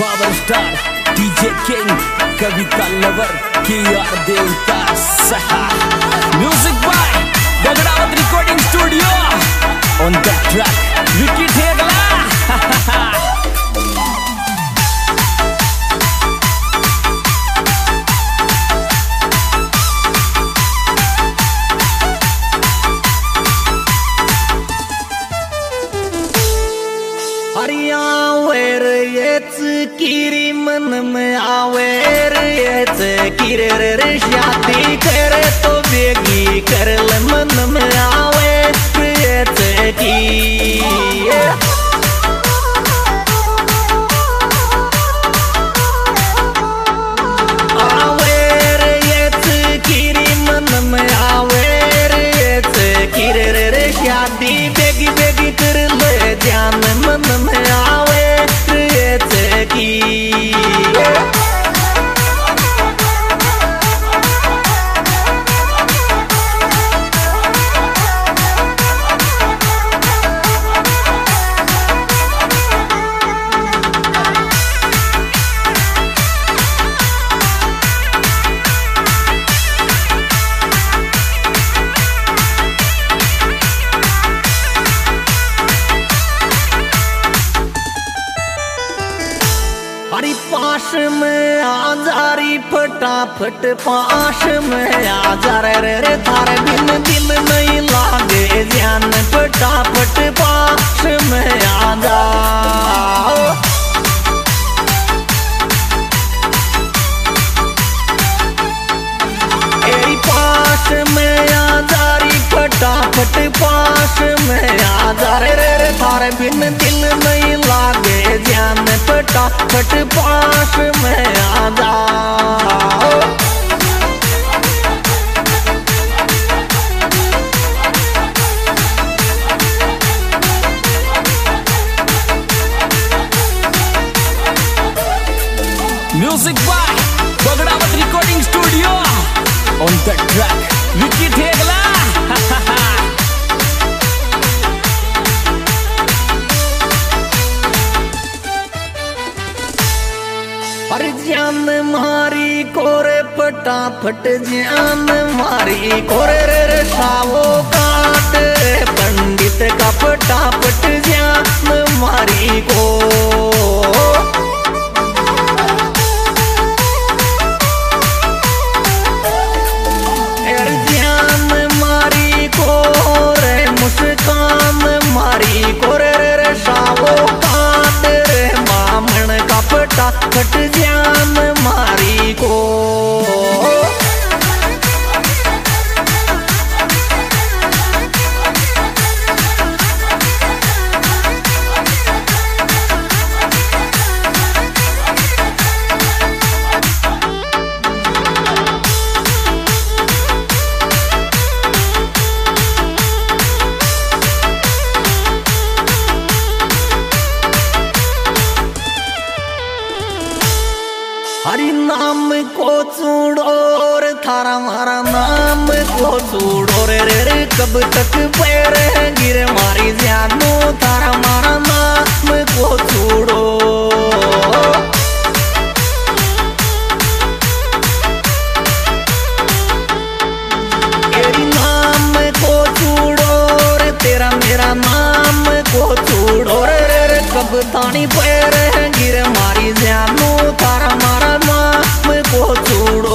Power star DJ king Kavita lover KR देवता सहा music by Bagdawat recording studio on the track Vicky Thegla. आवेर येच किरी मन में आवेर येच किरे रे शादी करे तो बेगी करल मन में आवेर येच की आवेर येच किरी मन में आवेर येच किरे रे शादी बेगी बेगी करल ध्यान मन में आवे की पास में आजारी फटाफट पास में आजार रे थारे बिन दिल नहीं लागे ध्यान फटाफट पास में आजा पास में आजारी फटाफट पास में आजार रे थारे बिन दिल नहीं लागे ध्यान फटाफट पास में आजा music by Bagdawat recording studio on the track Vicky Thegla. अरे जान मारी कोरे फटाफट जान मारी कोरे रे सावो काट पंडित का फटाफट जान मारी को जान मारी कोरे मुस्कान मारी कोरे रे सावो काट रे मामन का फटाफट जान मारी को हरि नाम को चूड़ोर थारा मारा नाम को चूड़ोर रे कब तक पैर गिर मारी जानो थारा मारा नाम को चूड़ो तेरी नाम को चूड़ोर तेरा मेरा नाम को चूड़ोर रे कब तानी पैर गिर मारी जानो थारा मारा नाम को चूड़ो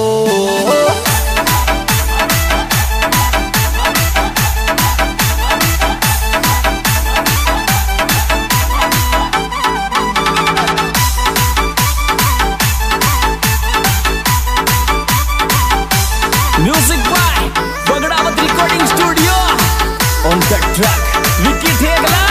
music by Bagdawat recording studio on the track Vicky Thegla.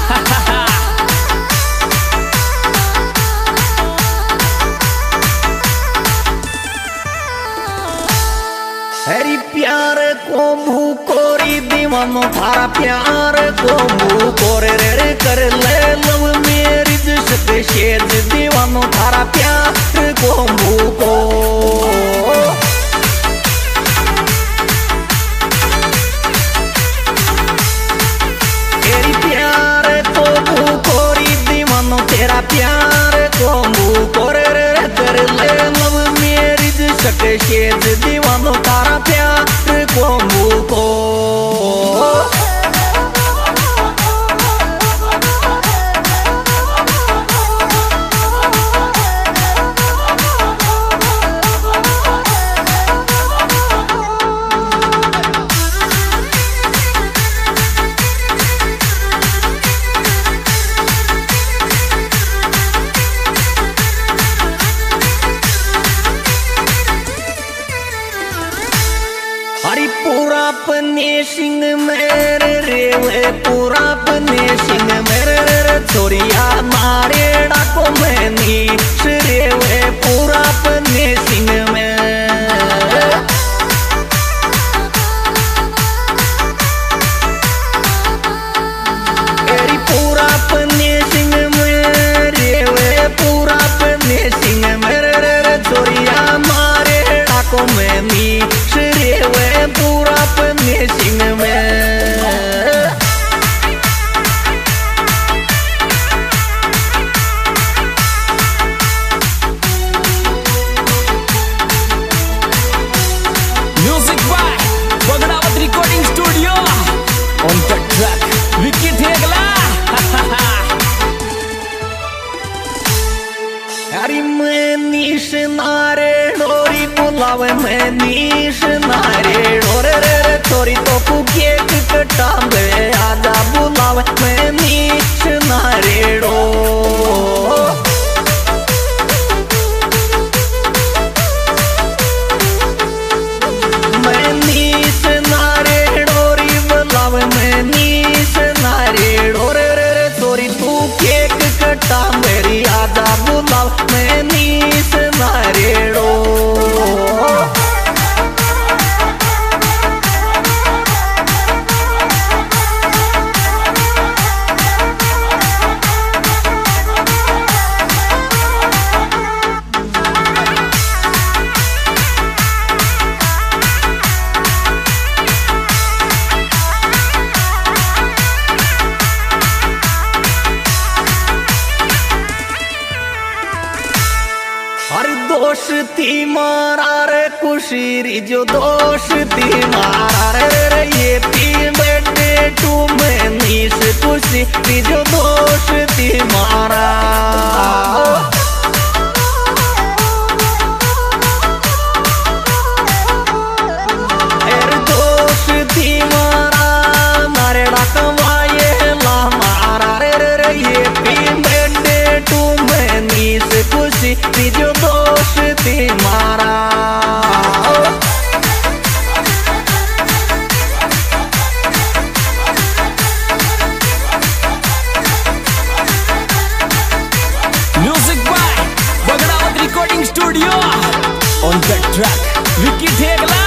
हरी प्यार को भूकोरी दीवानो थारा प्यार को भूकोरे रे कर ले लव मेरी जिसके शेज दीवानो थारा प्यार को भूको तेरी प्यार को भूकोरी दीवानो तेरा प्यार को सिंह मेरे रेवे पूरा पने सिंह मेरे रे छोरिया मारे डाको मैनी रेवे पूरा पने सिंह में पूरा पने सिंह मेरे वे पूरा पने सिंह मेरे रे छोरिया मारे डाको मैनी रेवे पूरा पने सिंह में Music by Bagdawat Recording Studio. On the track, Vicky Thegla. अरे मैं नीश नारे डोरी बुलावे मैं नीश नारे डोरे रे रे थोड़ी तो कु केक कटावे आजा बुलावे मैं नीश नारे डो मैं नीश नारे डोरी बुलावे मैं नीश नारे डोरे रे रे थोड़ी तू केक कटा मेरी आजा बुलाव मैं नीस नारेड़ो दोस्ती मारा रे कुशीरी जो दोस्ती मारा रे ये पी बेटे तू मैं नीस कुशी जो दोस्ती मारा दोस्ती मारा मारे डाकवाए ला मारा रे ये पी बेटे तू मैं नीस कुशी जो दोस्ती मारा Music by Bagdawat Recording Studio. On the track, Vicky Thegla.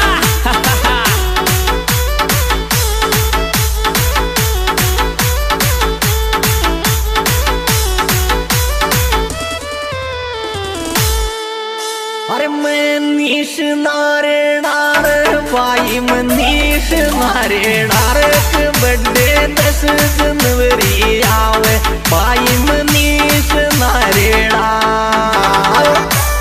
अरे मैं नीश नारे डार भाई मनीष नारे डार बड्डे 10 जनवरी आवे भाई मनीष नारे डार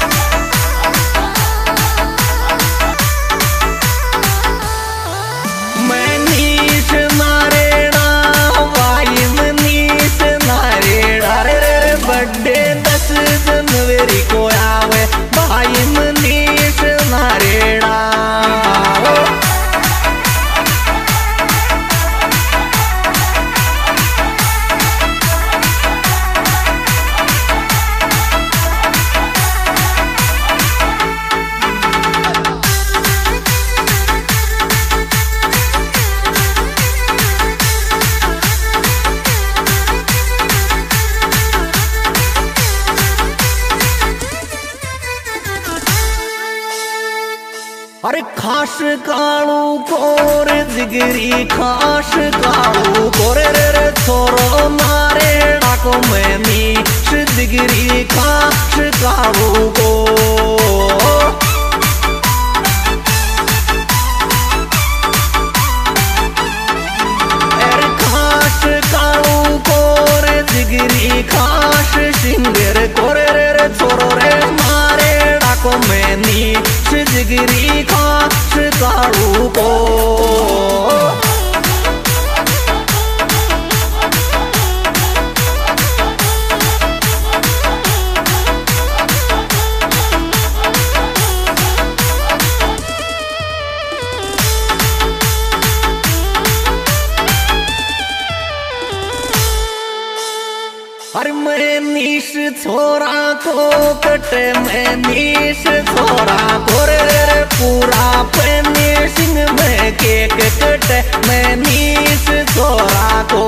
मैं नीश नारे डार भाई मनीष नारे डार बड्डे 10 जनवरी को आवे भाई मनीष नारेड़ा अरे खास कालू कोर जिगरी खास कालू कोरे रे छोरो मारे डाको मैं नीश जिगरी खास कालू को अरे खास कालू कोर जिगरी खास सिंगर कोरे रे छोरो रे मारे डाको मैं नीश जिगरी खास कालू को अरे मैं नीश छोरा को कट मैं नीश छोरा को रे पूरा फिनिशिंग में केक कट मैं नीश छोरा को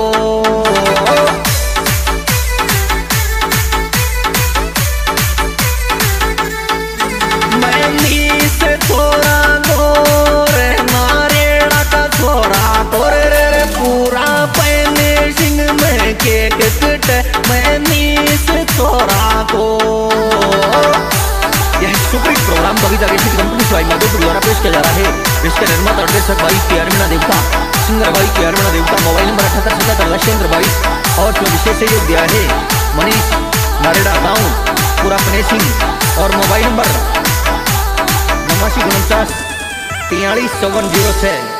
मैं नीश छोरा को रे नारेड़ा का छोरा को रे पूरा फिनिशिंग में केक कट मैं नीश छोरा को। यह superhit program Kavita Kesari company Sawai Madhopur द्वारा पेश किया जा रहा है। इसके निर्माता निर्देशक भाई के अरविंद देवता, सिंगर भाई के अरविंद देवता। मोबाइल नंबर 7877 और जो विशेष सहयोग दिया है मनीष नारेड़ा गाँव पूरा फिनिशिंग और मोबाइल नंबर 8949 435406।